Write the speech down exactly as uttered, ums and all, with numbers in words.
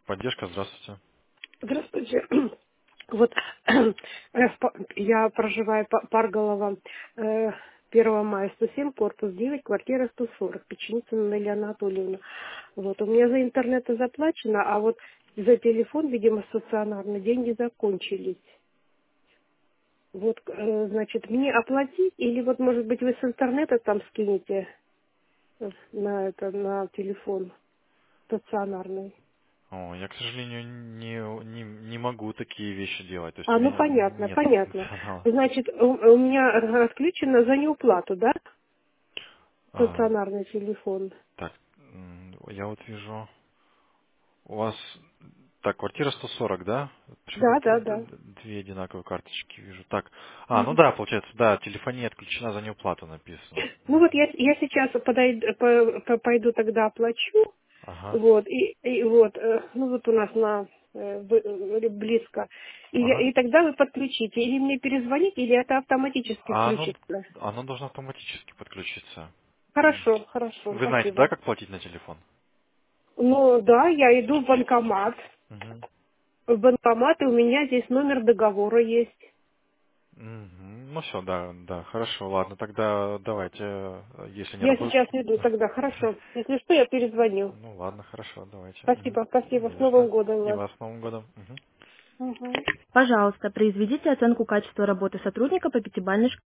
Поддержка, здравствуйте. Здравствуйте. Вот э, в Па- я проживаю по Парголово, э, первого мая сто семь, корпус девять, квартира сто сорок, Печеницына Нелли Анатольевна. Вот, у меня за интернет заплачено, а вот за телефон, видимо, стационарно, деньги закончились. Вот, э, значит, мне оплатить или вот, может быть, вы с интернета там скинете э, на это, на телефон стационарный? О, я, к сожалению, не, не, не могу такие вещи делать. То есть у А, ну меня понятно, нет такого понятно. функционала. Значит, у, у меня отключено за неуплату, да? А, Стационарный телефон. так, м, я вот вижу, у вас, так, квартира сто сорок, да? Да, Почему-то да, д- да. д- две одинаковые карточки вижу. Так, а, ну Мгм. да, получается, да, телефония отключена за неуплату написано. Ну вот Мгм. я, я сейчас подойду, по- по- пойду тогда оплачу, Ага, вот, и, и вот, э, ну вот у нас на э, б- э, близко, и, я- ага. и тогда вы подключите, или мне перезвонить, или это автоматически А оно, включится. оно должно автоматически подключиться. М. Хорошо, хорошо, Вы знаете, да, спасибо. как платить на телефон? Ну да, я иду в банкомат. Мгм. В банкомат, и у меня здесь номер договора есть. Мгм. Ну все, да, да, хорошо, ладно, тогда давайте, э, если не Я работает. сейчас иду тогда, хорошо. Если что, я перезвоню. Ну ладно, хорошо, давайте. Мгм. Спасибо, спасибо. Не С за Новым что. годом И вас. вас с Новым годом. Мгм. Мгм. Пожалуйста, произведите оценку качества работы сотрудника по пятибалльной шкале.